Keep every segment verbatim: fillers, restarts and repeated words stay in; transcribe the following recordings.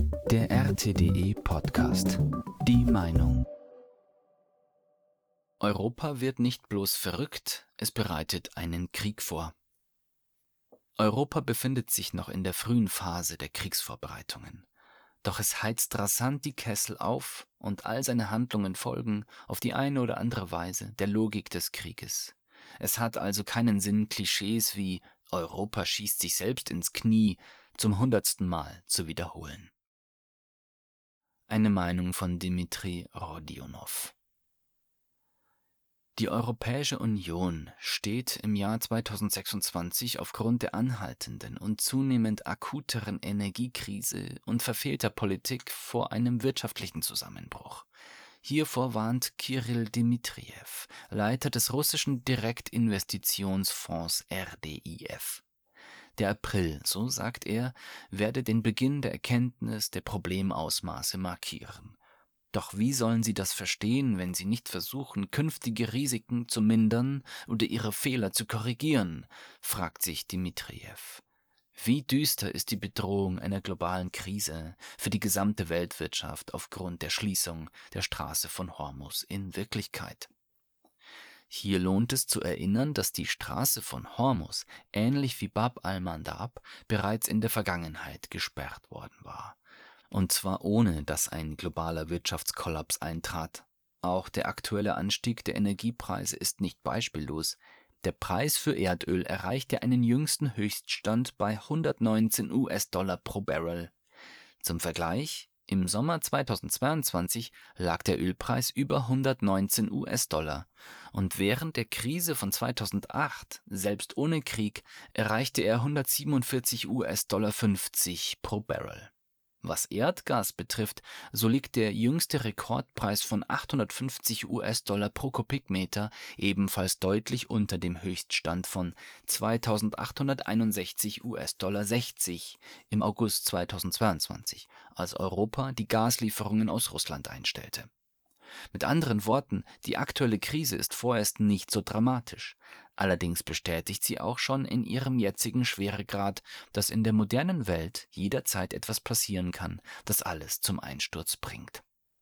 Der R T D E-Podcast. Die Meinung. Europa wird nicht bloß verrückt, es bereitet einen Krieg vor. Europa befindet sich noch in der frühen Phase der Kriegsvorbereitungen. Doch es heizt rasant die Kessel auf und all seine Handlungen folgen auf die eine oder andere Weise der Logik des Krieges. Es hat also keinen Sinn, Klischees wie Europa schießt sich selbst ins Knie zum hundertsten Mal zu wiederholen. Eine Meinung von Dmitri Rodionow. Die Europäische Union steht im Jahr zweitausendsechsundzwanzig aufgrund der anhaltenden und zunehmend akuteren Energiekrise und verfehlter Politik vor einem wirtschaftlichen Zusammenbruch. Hiervor warnt Kirill Dmitrijew, Leiter des russischen Direktinvestitionsfonds R D I F. Der April, so sagt er, werde den Beginn der Erkenntnis der Problemausmaße markieren. Doch wie sollen sie das verstehen, wenn sie nicht versuchen, künftige Risiken zu mindern oder ihre Fehler zu korrigieren, fragt sich Dmitrijew. Wie düster ist die Bedrohung einer globalen Krise für die gesamte Weltwirtschaft aufgrund der Schließung der Straße von Hormuz in Wirklichkeit? Hier lohnt es zu erinnern, dass die Straße von Hormuz, ähnlich wie Bab al-Mandab, bereits in der Vergangenheit gesperrt worden war. Und zwar ohne, dass ein globaler Wirtschaftskollaps eintrat. Auch der aktuelle Anstieg der Energiepreise ist nicht beispiellos. Der Preis für Erdöl erreichte einen jüngsten Höchststand bei hundertneunzehn US-Dollar pro Barrel. Zum Vergleich, im Sommer zweitausendzweiundzwanzig lag der Ölpreis über hundertneunzehn US-Dollar und während der Krise von zweitausendacht, selbst ohne Krieg, erreichte er hundertsiebenundvierzig US-Dollar fünfzig pro Barrel. Was Erdgas betrifft, so liegt der jüngste Rekordpreis von achthundertfünfzig US-Dollar pro Kubikmeter ebenfalls deutlich unter dem Höchststand von zweitausendachthunderteinundsechzig US-Dollar sechzig im August zweitausendzweiundzwanzig, als Europa die Gaslieferungen aus Russland einstellte. Mit anderen Worten, die aktuelle Krise ist vorerst nicht so dramatisch. Allerdings bestätigt sie auch schon in ihrem jetzigen Schweregrad, dass in der modernen Welt jederzeit etwas passieren kann, das alles zum Einsturz bringt.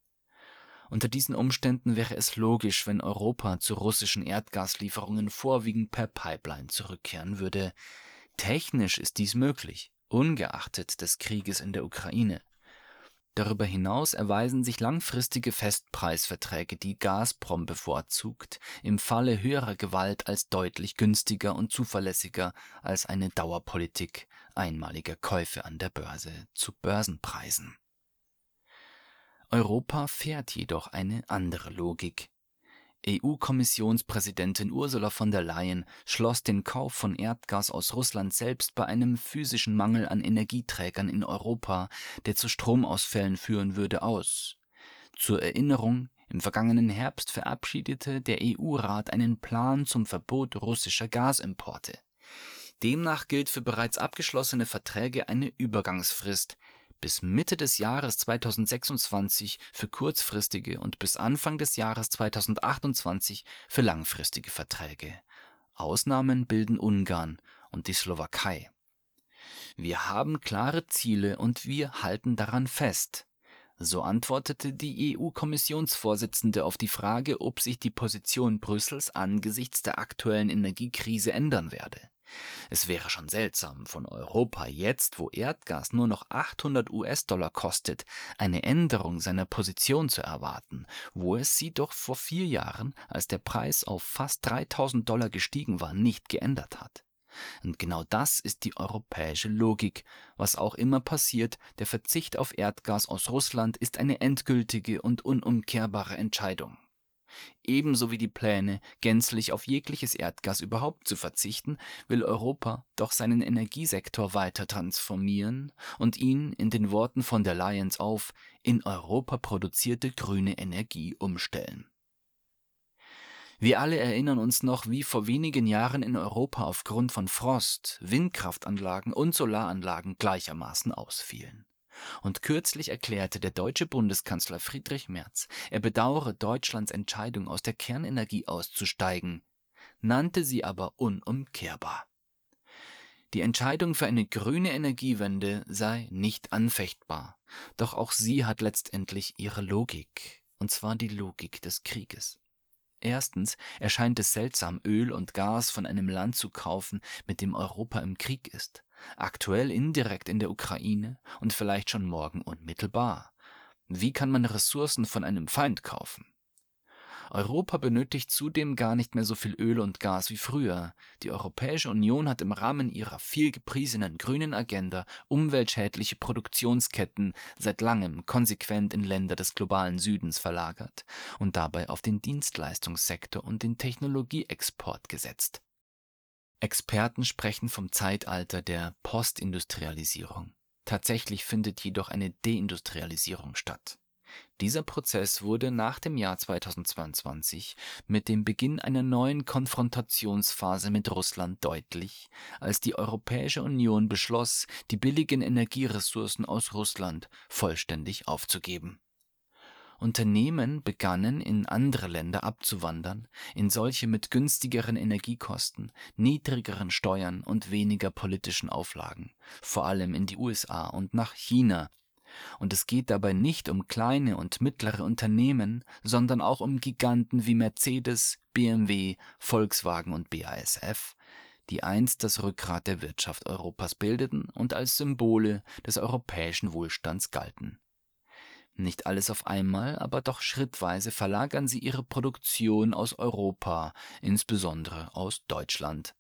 Unter diesen Umständen wäre es logisch, wenn Europa zu russischen Erdgaslieferungen vorwiegend per Pipeline zurückkehren würde. Technisch ist dies möglich, ungeachtet des Krieges in der Ukraine. Darüber hinaus erweisen sich langfristige Festpreisverträge, die Gazprom bevorzugt, im Falle höherer Gewalt als deutlich günstiger und zuverlässiger als eine Dauerpolitik einmaliger Käufe an der Börse zu Börsenpreisen. Europa fährt jedoch eine andere Logik. E U-Kommissionspräsidentin Ursula von der Leyen schloss den Kauf von Erdgas aus Russland selbst bei einem physischen Mangel an Energieträgern in Europa, der zu Stromausfällen führen würde, aus. Zur Erinnerung, im vergangenen Herbst verabschiedete der E U-Rat einen Plan zum Verbot russischer Gasimporte. Demnach gilt für bereits abgeschlossene Verträge eine Übergangsfrist bis Mitte des Jahres zweitausendsechsundzwanzig für kurzfristige und bis Anfang des Jahres zweitausendachtundzwanzig für langfristige Verträge. Ausnahmen bilden Ungarn und die Slowakei. Wir haben klare Ziele und wir halten daran fest. So antwortete die E U-Kommissionsvorsitzende auf die Frage, ob sich die Position Brüssels angesichts der aktuellen Energiekrise ändern werde. Es wäre schon seltsam, von Europa jetzt, wo Erdgas nur noch achthundert US-Dollar kostet, eine Änderung seiner Position zu erwarten, wo es sie doch vor vier Jahren, als der Preis auf fast dreitausend Dollar gestiegen war, nicht geändert hat. Und genau das ist die europäische Logik. Was auch immer passiert, der Verzicht auf Erdgas aus Russland ist eine endgültige und unumkehrbare Entscheidung. Ebenso wie die Pläne, gänzlich auf jegliches Erdgas überhaupt zu verzichten, will Europa doch seinen Energiesektor weiter transformieren und ihn, in den Worten von der Leyen, auf in Europa produzierte grüne Energie umstellen. Wir alle erinnern uns noch, wie vor wenigen Jahren in Europa aufgrund von Frost, Windkraftanlagen und Solaranlagen gleichermaßen ausfielen. Und kürzlich erklärte der deutsche Bundeskanzler Friedrich Merz, er bedauere Deutschlands Entscheidung, aus der Kernenergie auszusteigen, nannte sie aber unumkehrbar. Die Entscheidung für eine grüne Energiewende sei nicht anfechtbar, doch auch sie hat letztendlich ihre Logik, und zwar die Logik des Krieges. Erstens erscheint es seltsam, Öl und Gas von einem Land zu kaufen, mit dem Europa im Krieg ist, aktuell indirekt in der Ukraine und vielleicht schon morgen unmittelbar. Wie kann man Ressourcen von einem Feind kaufen? Europa benötigt zudem gar nicht mehr so viel Öl und Gas wie früher. Die Europäische Union hat im Rahmen ihrer viel gepriesenen grünen Agenda umweltschädliche Produktionsketten seit langem konsequent in Länder des globalen Südens verlagert und dabei auf den Dienstleistungssektor und den Technologieexport gesetzt. Experten sprechen vom Zeitalter der Postindustrialisierung. Tatsächlich findet jedoch eine Deindustrialisierung statt. Dieser Prozess wurde nach dem Jahr zweitausendzweiundzwanzig mit dem Beginn einer neuen Konfrontationsphase mit Russland deutlich, als die Europäische Union beschloss, die billigen Energieressourcen aus Russland vollständig aufzugeben. Unternehmen begannen, in andere Länder abzuwandern, in solche mit günstigeren Energiekosten, niedrigeren Steuern und weniger politischen Auflagen, vor allem in die U S A und nach China. Und es geht dabei nicht um kleine und mittlere Unternehmen, sondern auch um Giganten wie Mercedes, B M W, Volkswagen und B A S F, die einst das Rückgrat der Wirtschaft Europas bildeten und als Symbole des europäischen Wohlstands galten. Nicht alles auf einmal, aber doch schrittweise verlagern sie ihre Produktion aus Europa, insbesondere aus Deutschland.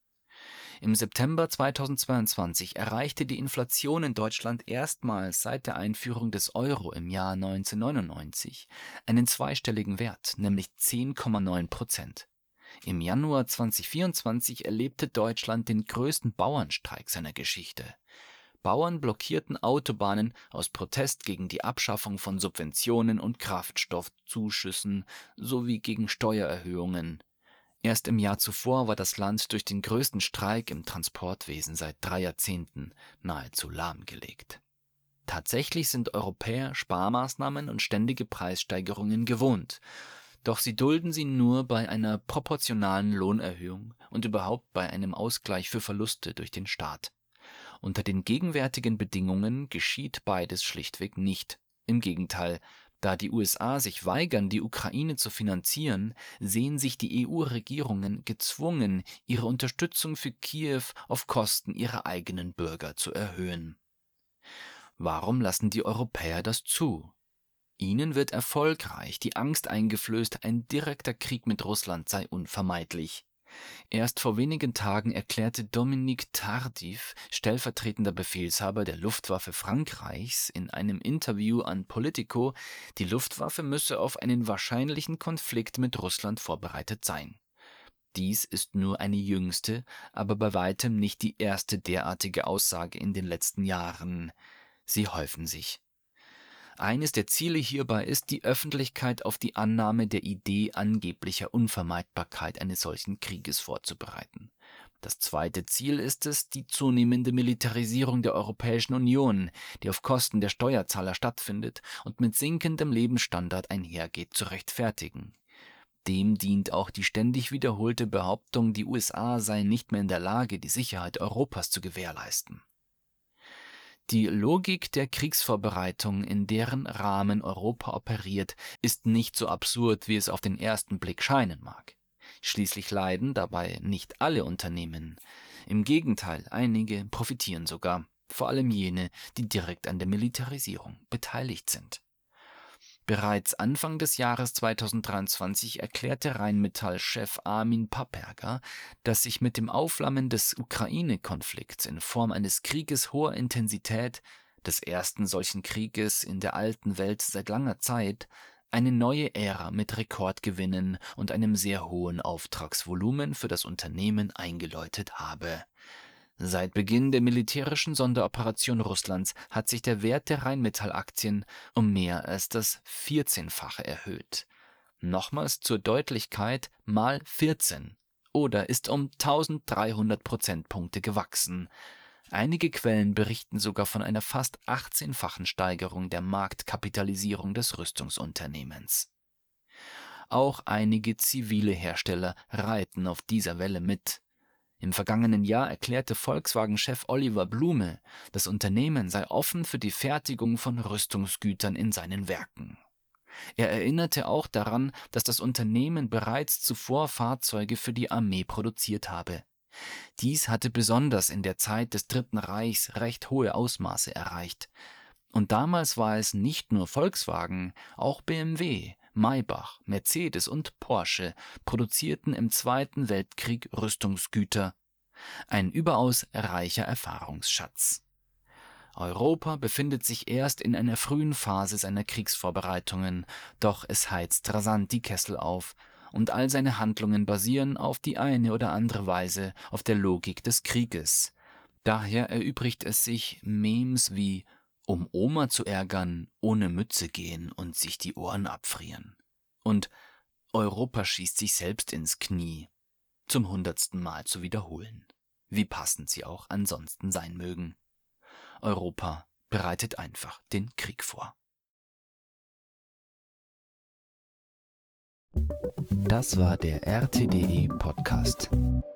Im September zweitausendzweiundzwanzig erreichte die Inflation in Deutschland erstmals seit der Einführung des Euro im Jahr neunzehnhundertneunundneunzig einen zweistelligen Wert, nämlich zehn Komma neun Prozent. Im Januar zweitausendvierundzwanzig erlebte Deutschland den größten Bauernstreik seiner Geschichte. Bauern blockierten Autobahnen aus Protest gegen die Abschaffung von Subventionen und Kraftstoffzuschüssen sowie gegen Steuererhöhungen. Erst im Jahr zuvor war das Land durch den größten Streik im Transportwesen seit drei Jahrzehnten nahezu lahmgelegt. Tatsächlich sind Europäer Sparmaßnahmen und ständige Preissteigerungen gewohnt, doch sie dulden sie nur bei einer proportionalen Lohnerhöhung und überhaupt bei einem Ausgleich für Verluste durch den Staat. Unter den gegenwärtigen Bedingungen geschieht beides schlichtweg nicht. Im Gegenteil, da die U S A sich weigern, die Ukraine zu finanzieren, sehen sich die E U-Regierungen gezwungen, ihre Unterstützung für Kiew auf Kosten ihrer eigenen Bürger zu erhöhen. Warum lassen die Europäer das zu? Ihnen wird erfolgreich die Angst eingeflößt, ein direkter Krieg mit Russland sei unvermeidlich. Erst vor wenigen Tagen erklärte Dominique Tardif, stellvertretender Befehlshaber der Luftwaffe Frankreichs, in einem Interview an Politico, die Luftwaffe müsse auf einen wahrscheinlichen Konflikt mit Russland vorbereitet sein. Dies ist nur eine jüngste, aber bei weitem nicht die erste derartige Aussage in den letzten Jahren. Sie häufen sich. Eines der Ziele hierbei ist, die Öffentlichkeit auf die Annahme der Idee angeblicher Unvermeidbarkeit eines solchen Krieges vorzubereiten. Das zweite Ziel ist es, die zunehmende Militarisierung der Europäischen Union, die auf Kosten der Steuerzahler stattfindet und mit sinkendem Lebensstandard einhergeht, zu rechtfertigen. Dem dient auch die ständig wiederholte Behauptung, die U S A seien nicht mehr in der Lage, die Sicherheit Europas zu gewährleisten. Die Logik der Kriegsvorbereitung, in deren Rahmen Europa operiert, ist nicht so absurd, wie es auf den ersten Blick scheinen mag. Schließlich leiden dabei nicht alle Unternehmen. Im Gegenteil, einige profitieren sogar, vor allem jene, die direkt an der Militarisierung beteiligt sind. Bereits Anfang des Jahres zweitausenddreiundzwanzig erklärte Rheinmetall-Chef Armin Papperger, dass sich mit dem Aufflammen des Ukraine-Konflikts in Form eines Krieges hoher Intensität, des ersten solchen Krieges in der alten Welt seit langer Zeit, eine neue Ära mit Rekordgewinnen und einem sehr hohen Auftragsvolumen für das Unternehmen eingeläutet habe. Seit Beginn der militärischen Sonderoperation Russlands hat sich der Wert der Rheinmetall-Aktien um mehr als das vierzehnfache erhöht. Nochmals zur Deutlichkeit mal vierzehn oder ist um eintausenddreihundert Prozentpunkte gewachsen. Einige Quellen berichten sogar von einer fast achtzehnfachen Steigerung der Marktkapitalisierung des Rüstungsunternehmens. Auch einige zivile Hersteller reiten auf dieser Welle mit. Im vergangenen Jahr erklärte Volkswagen-Chef Oliver Blume, das Unternehmen sei offen für die Fertigung von Rüstungsgütern in seinen Werken. Er erinnerte auch daran, dass das Unternehmen bereits zuvor Fahrzeuge für die Armee produziert habe. Dies hatte besonders in der Zeit des Dritten Reichs recht hohe Ausmaße erreicht. Und damals war es nicht nur Volkswagen, auch B M W, Maybach, Mercedes und Porsche produzierten im Zweiten Weltkrieg Rüstungsgüter. Ein überaus reicher Erfahrungsschatz. Europa befindet sich erst in einer frühen Phase seiner Kriegsvorbereitungen, doch es heizt rasant die Kessel auf, und all seine Handlungen basieren auf die eine oder andere Weise auf der Logik des Krieges. Daher erübrigt es sich, Memes wie „Um Oma zu ärgern, ohne Mütze gehen und sich die Ohren abfrieren" und „Europa schießt sich selbst ins Knie" zum hundertsten Mal zu wiederholen. Wie passend sie auch ansonsten sein mögen. Europa bereitet einfach den Krieg vor. Das war der R T D E Podcast.